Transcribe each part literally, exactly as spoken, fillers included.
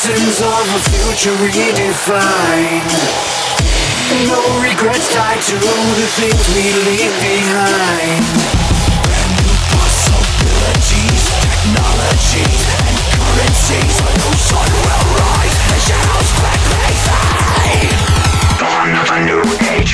citizens of a future redefined. No regrets tied to the things we leave behind. Brand new possibilities, technologies and currencies. A new sun will rise, the shadows quickly fade. Dawn of a new age.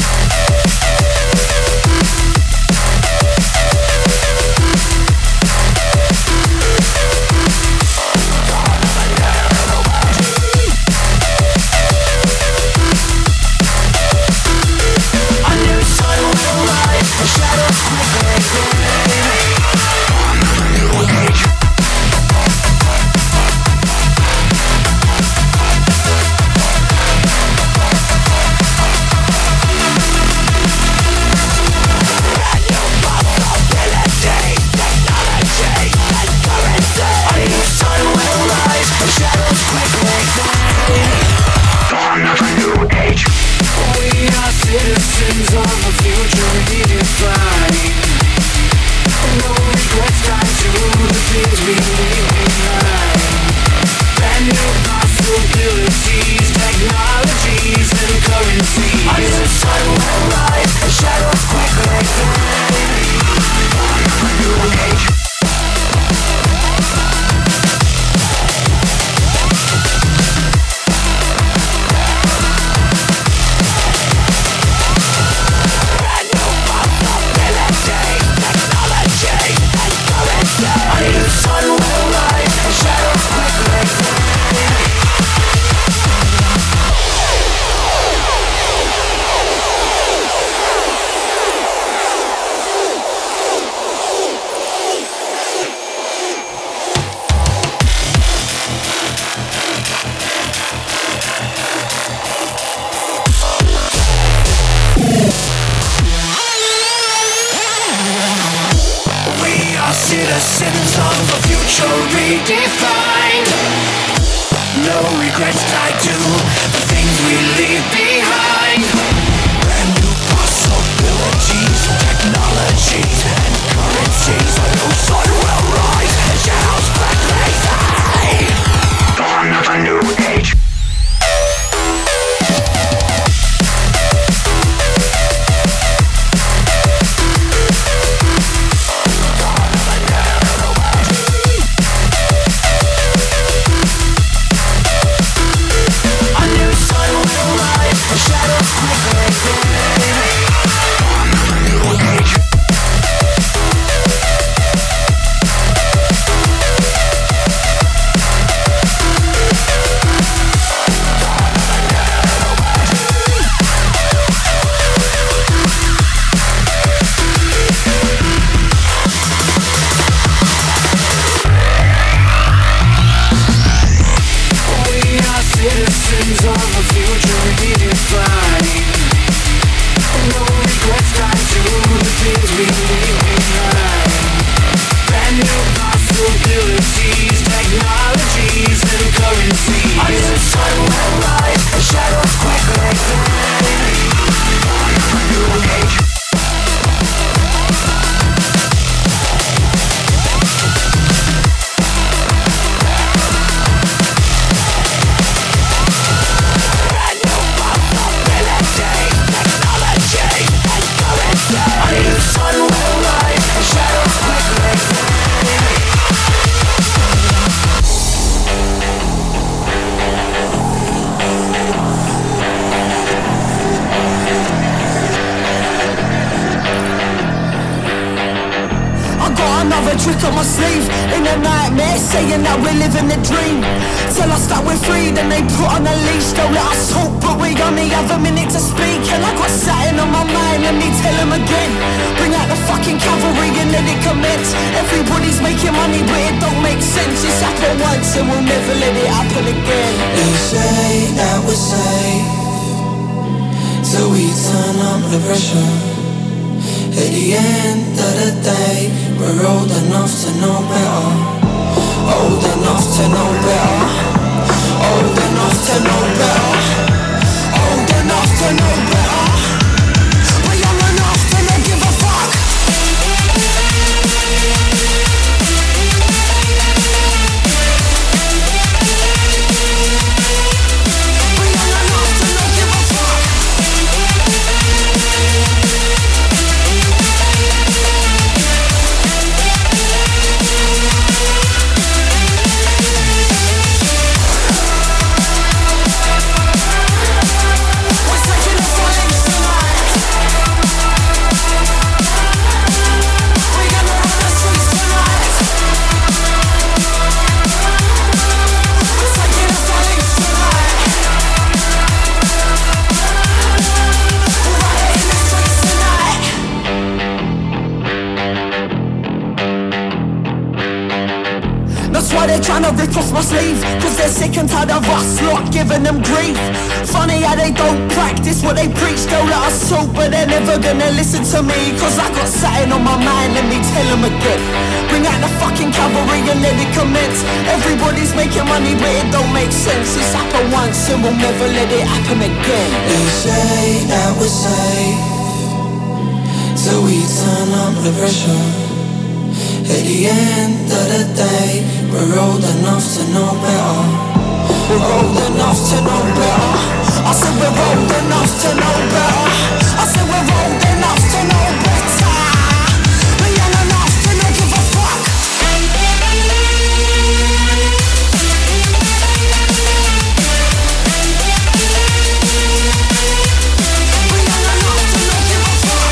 Citizens of a future redefined. No regrets tied to the things we leave behind. Brand new possibilities, technologies and currencies. A new sun will rise and shadows quickly fade. Dawn of a new age. Trick on my sleeve, in a nightmare, saying that we're living the dream. Tell us that we're free, then they put on a leash. Don't let us talk, but we only have a minute to speak. And I got something on my mind, let me tell them again. Bring out the fucking cavalry and let it commence. Everybody's making money, but it don't make sense. It's happened once and we'll never let it happen again. They say that we're safe till we turn up the pressure. At the end of the day, we're old enough to know better. Old enough to know better. Old enough to know better. Old enough to know better. We're young enough to not give a fuck. trying to rip off my sleeve, cause they're sick and tired of us lot giving them grief. Funny how they don't practice what they preach. They'll let us talk, but they're never gonna listen to me, cause I got something on my mind, let me tell them again. Bring out the fucking cavalry and let it commence. Everybody's making money, but it don't make sense. It's happened once and we'll never let it happen again. They say that we're safe till we turn up the pressure. At the end of the day, we're old enough to know better. We're old enough to know better. I said we're old enough to know better. I said we're old enough to know better. We're young enough to not give a fuck. We're young enough to not give a fuck.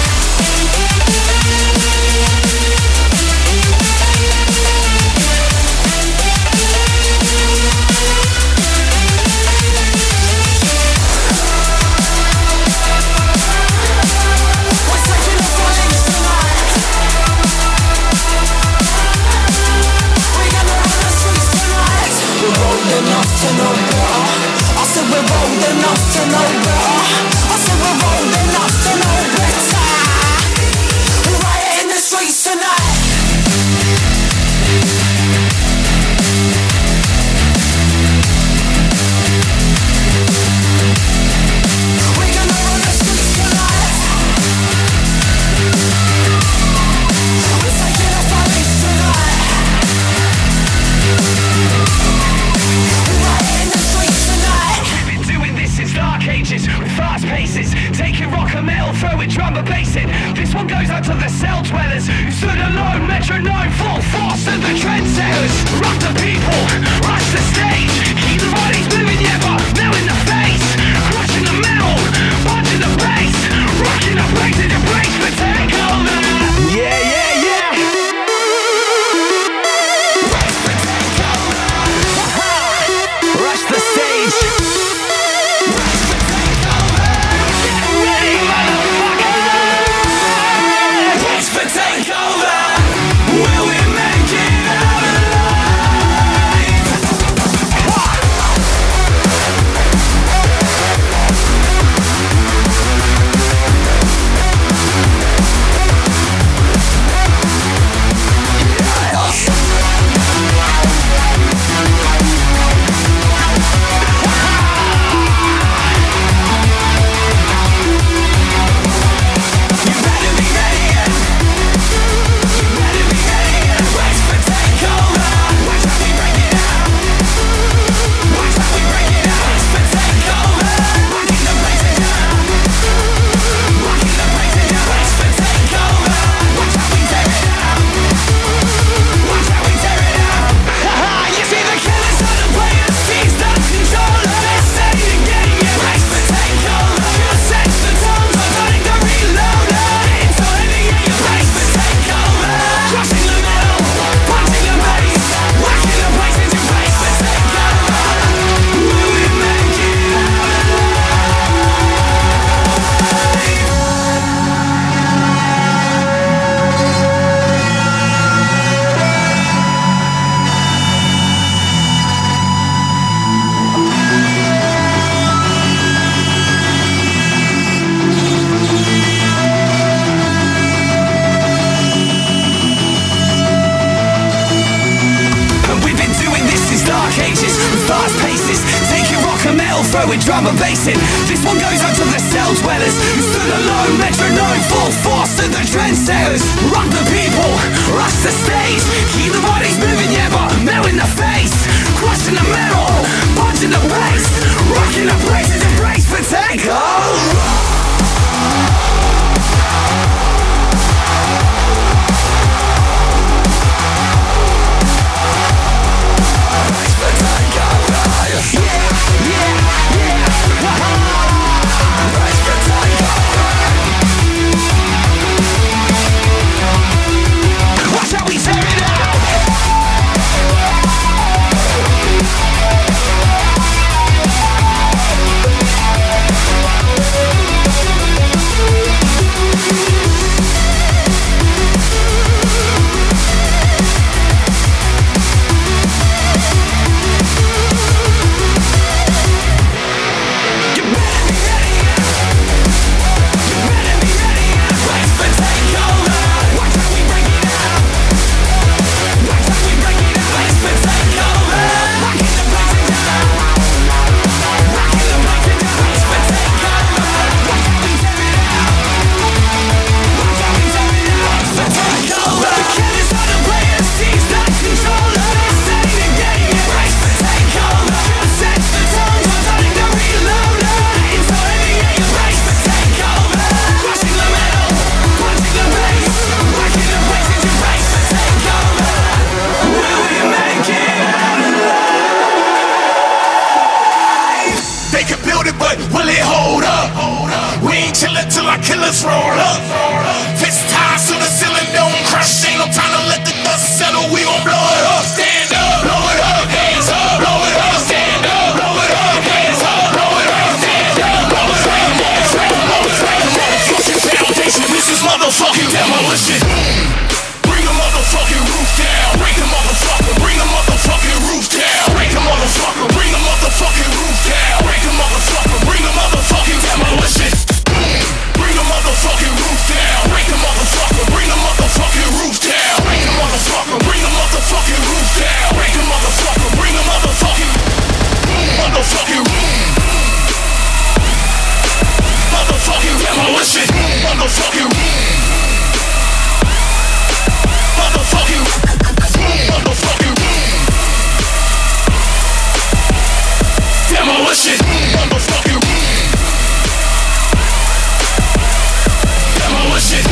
Enough to know better. I said we're old enough to know better. I said we're old enough to know better. We're right in the streets tonight. We're gonna run the streets tonight. We're taking off our leash tonight. Dark ages with fast paces, taking rock and metal, throwing drum and bass in. This one goes out to the cell dwellers who stood alone, metronome, full force of the trendsetters. Rock the people, rush the stage, keep the bodies moving, yeah, but now in the face. Crushing the metal, punching the bass, rocking the place in your brace for takeover. Yeah, yeah, yeah. Brace for takeover. Rush the stage. Throwing drum and bass in. This one goes out to the cell dwellers who stood alone, metronome, full force to the trendsetters. Rock the people, rush the stage, keep the bodies moving, yeah, but now in the face. Crushing the metal, punching the bass, rocking the places and brace for takeover. chillin' till our killers roll up. Fist ties to the ceiling, don't crush. Ain't no time to let the dust settle. We gon' blow it up. Stand up, blow it up, hands up, blow it up. Stand up, blow it up, hands up, blow it up. Stand up, blow it up, hands up, blow it up. Motherfucking foundation, this is motherfucking demolition. Bring the motherfucking roof down. Break the motherfucker, bring the motherfucking roof down. Break the motherfucker, bring the motherfucking roof down. Break the motherfucker, bring the motherfucking demolition. Bring the motherfucking roof down. Break the motherfucker, bring the motherfucking roof down. Break the motherfucker, bring the motherfucking roof down. Break the motherfucker, bring the motherfucking motherfucking motherfucking demolition. Motherfucking motherfucking motherfucking demolition. Motherfucking demolition.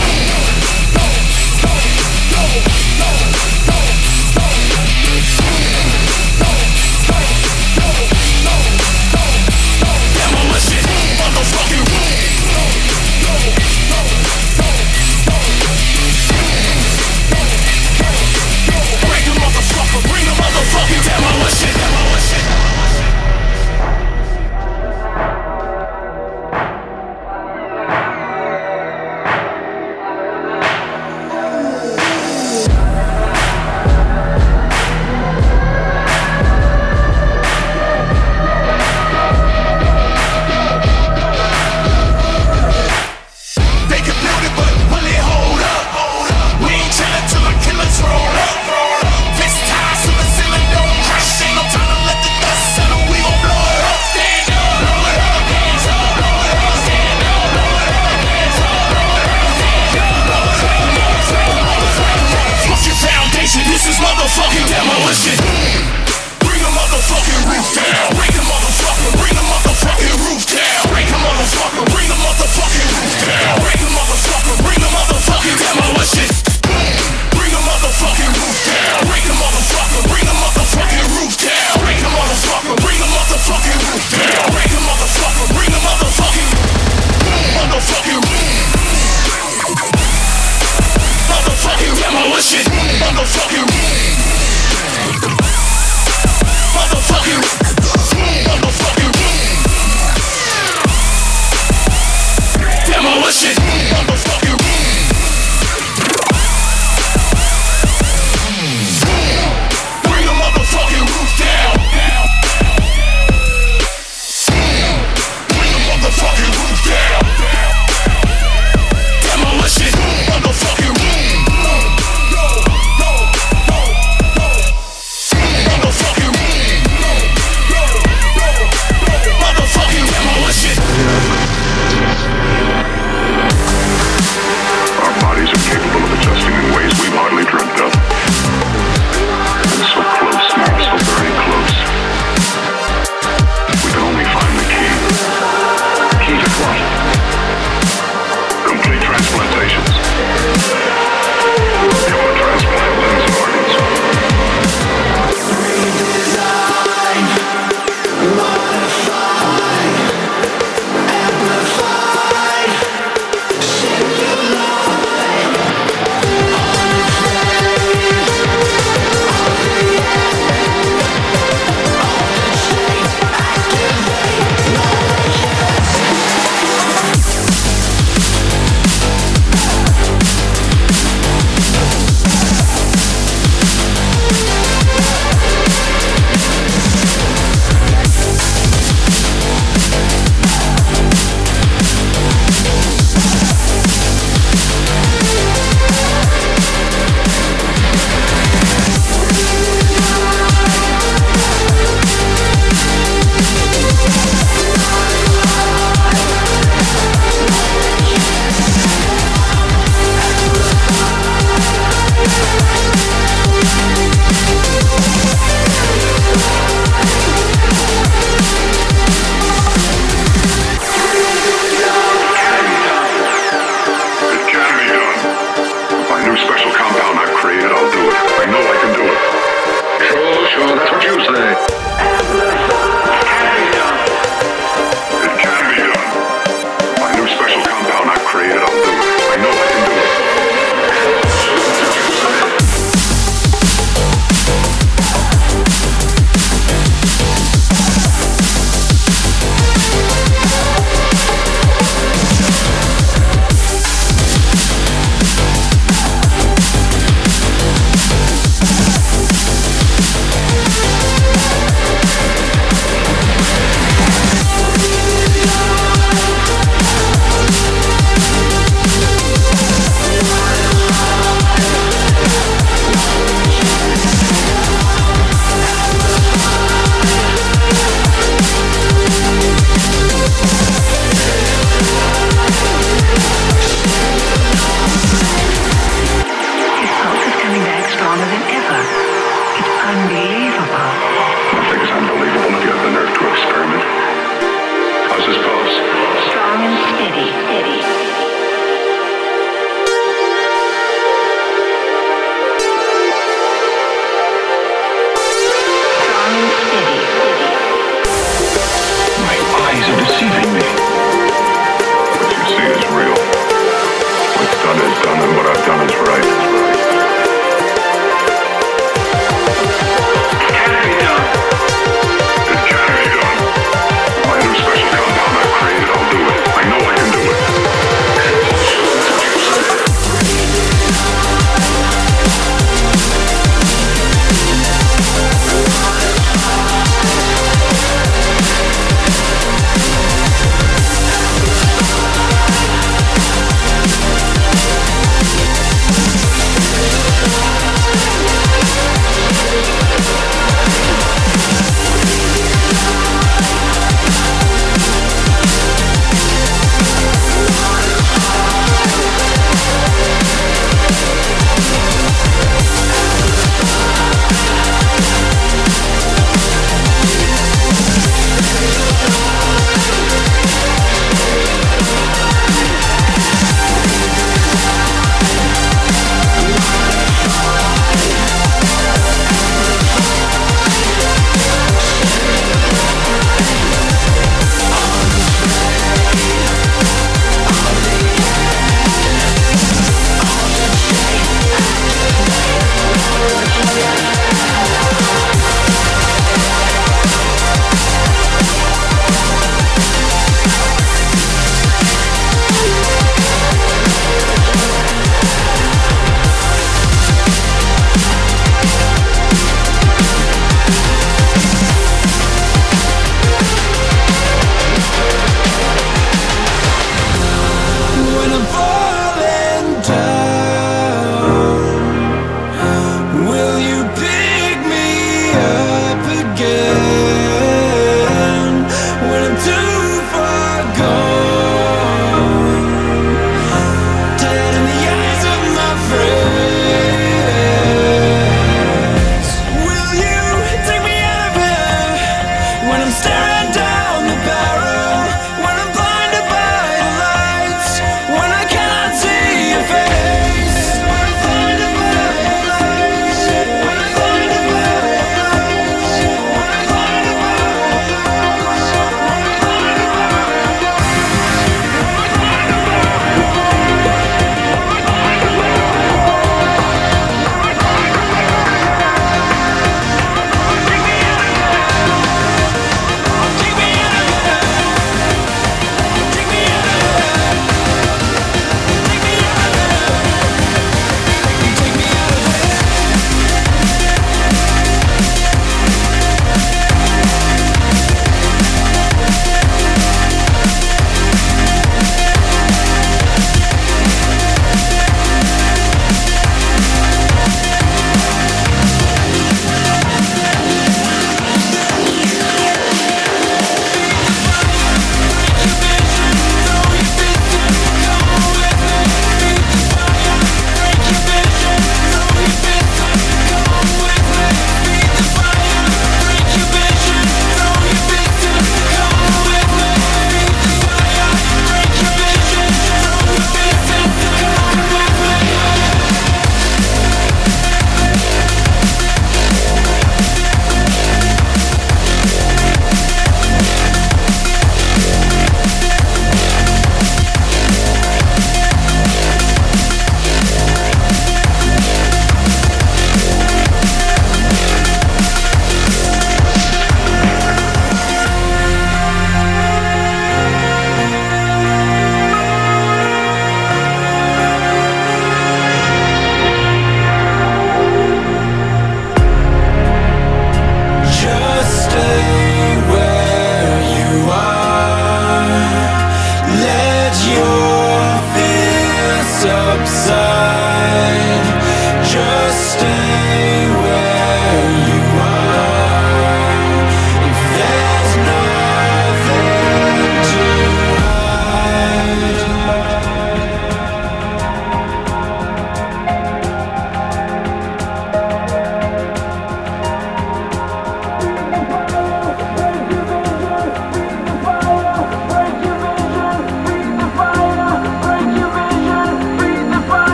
Demolition. Motherfucking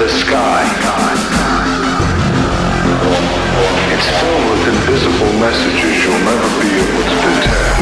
the sky. It's filled with invisible messages you'll never be able to detect.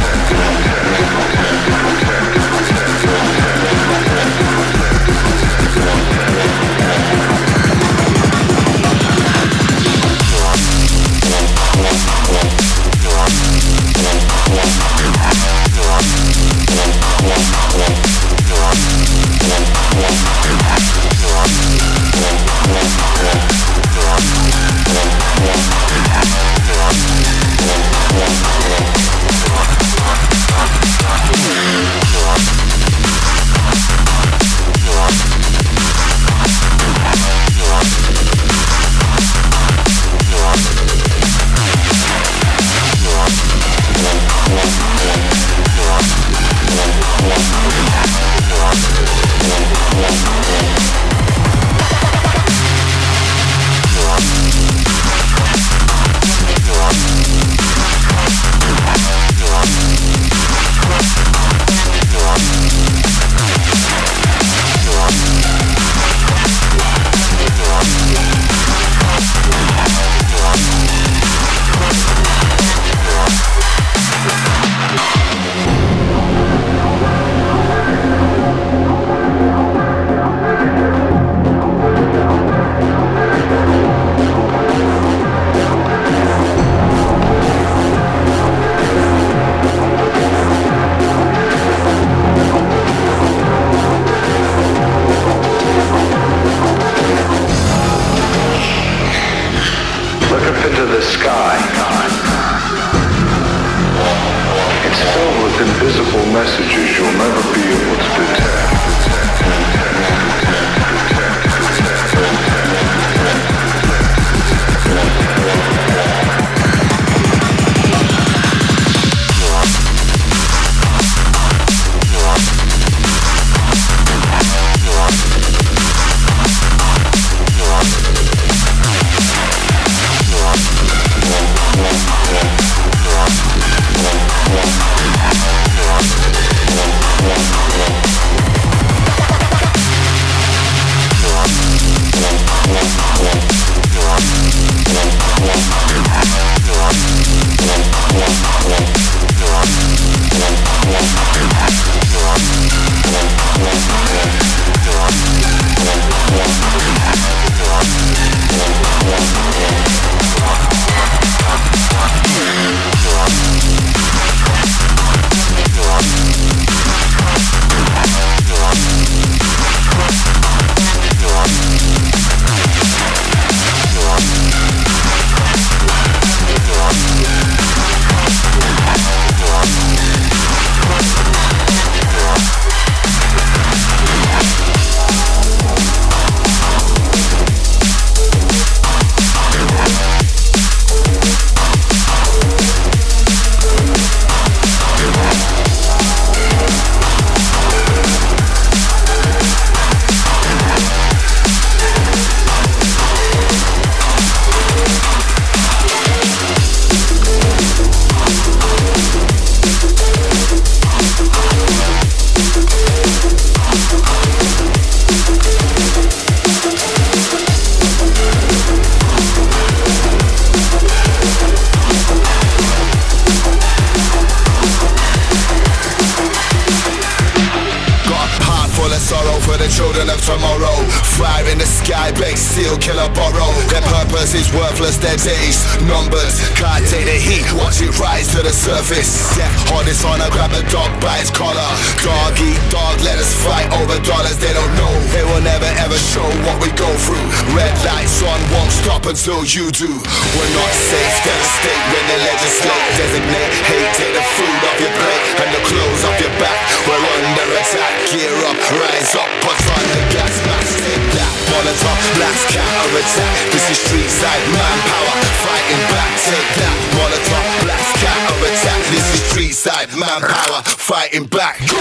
Until you do, we're not safe. Devastate when they legislate. Designate hate, take the food off your plate and the clothes off your back. We're under attack. Gear up, rise up, put on the gas mask. Take that, Molotov, blast, counter attack. This is street side manpower, fighting back. Take that, Molotov, blast, counter attack. This is street side manpower, fighting back. Go!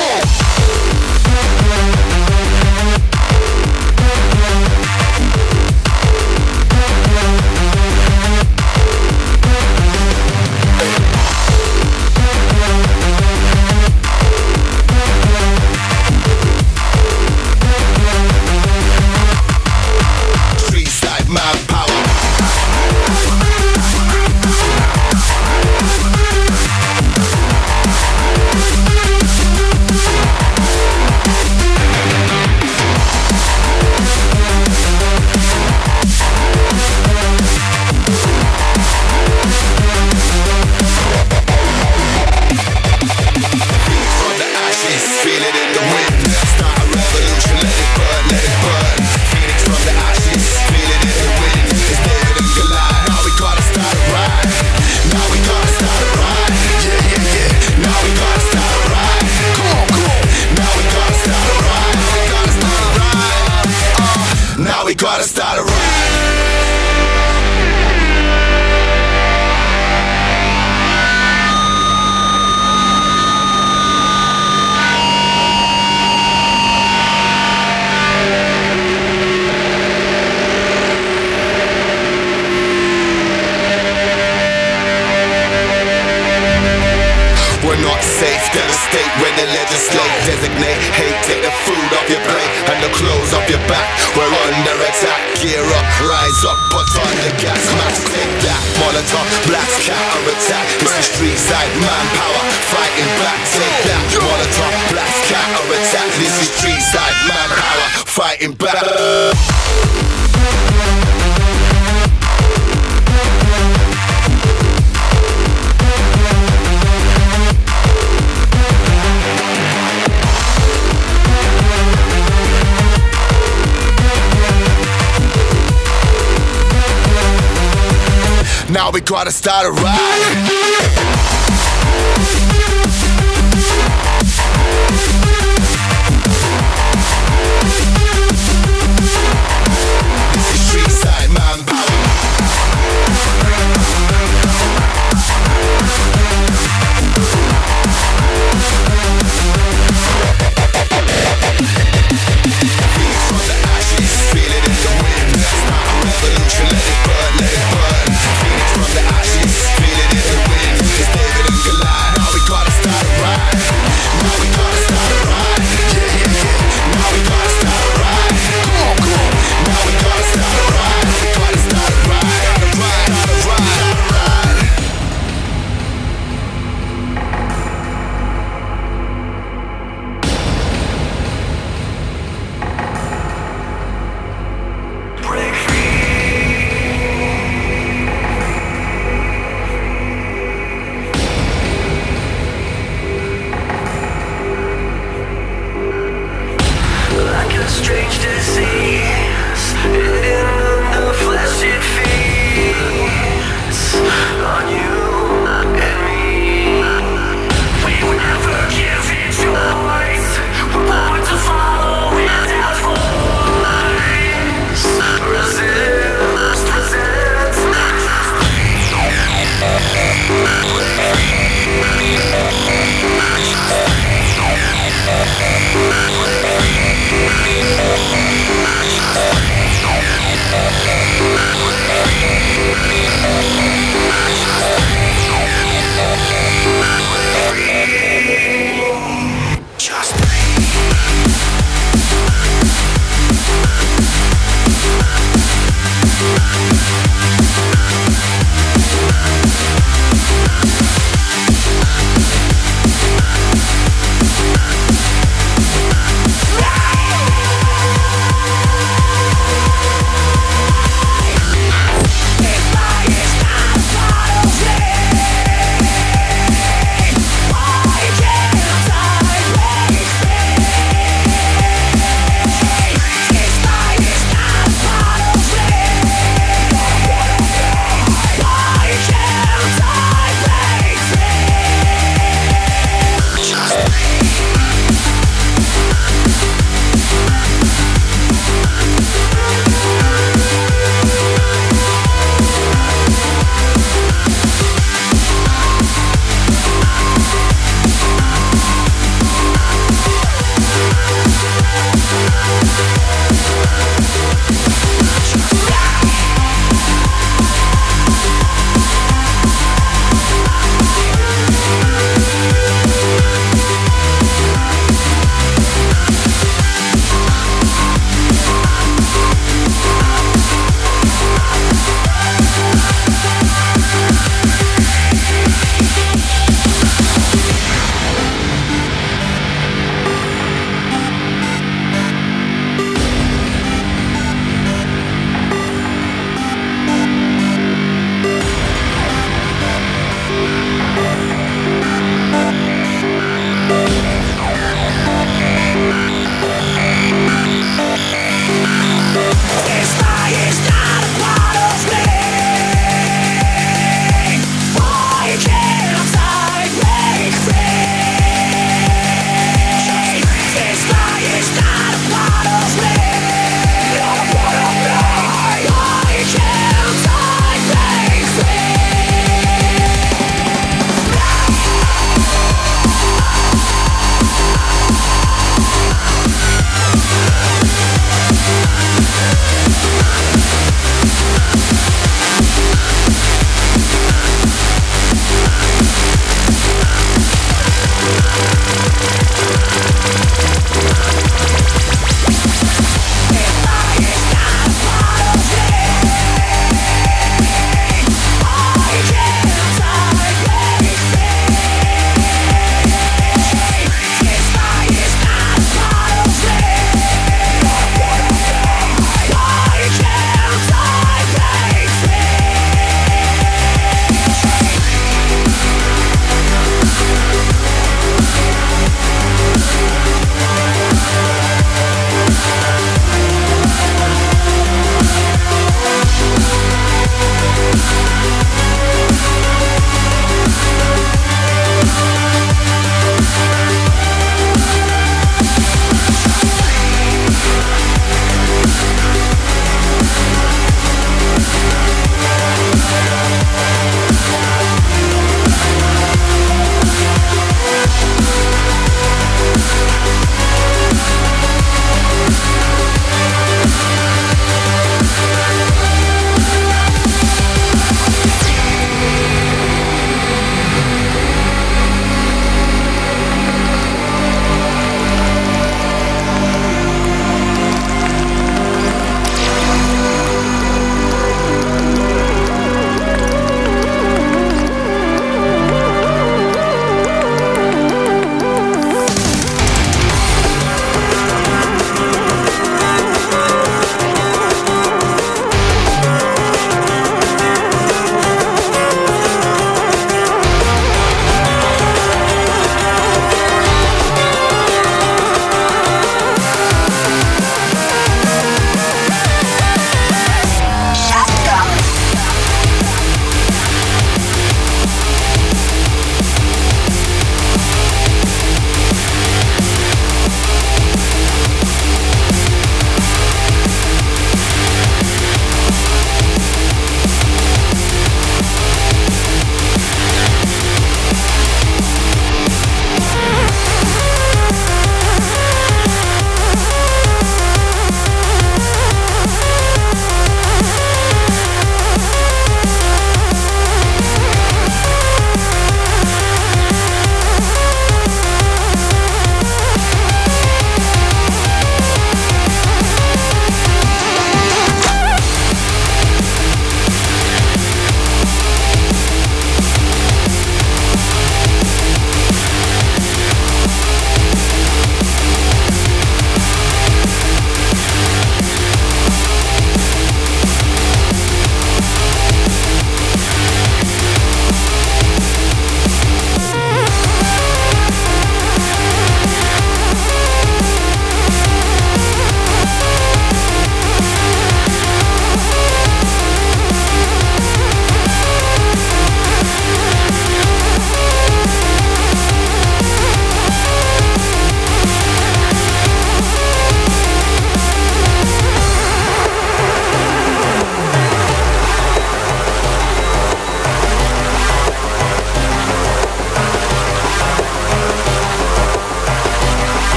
we gotta start a ride. We're not safe, devastate when they legislate. Designate hate, take the food off your plate and the clothes off your back. We're under attack, gear up, rise up, put on the gas mask. Take that, Molotov, blast, counter attack. It's the street side manpower, fighting back. Take that, Molotov, blast, counter attack. This is street side manpower, fighting back. Now we gotta start a ride. This is street side manpower. Phoenix from the ashes, feel it in the wind. That's not a revolution, let it burn, let it burn. From the ashes, feel it in the wind. It's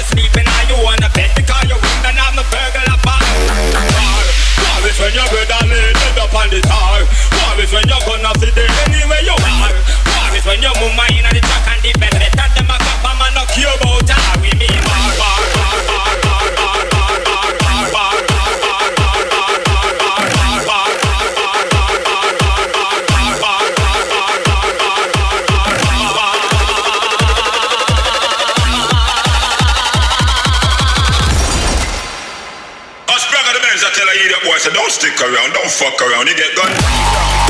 sleeping on you on the bed because you wouldn't have no burglar bar. War is when your brother lay dead up on the tar. War is when you're gonna fit there anywhere you are. War is when your mama in the truck and the bed. Let them a cup and man knock you about her. We mean war, war, war, war, war, war, war, war, war, war, war, war, war, war. I tell a idiot boy, so don't stick around, don't fuck around, you get gun.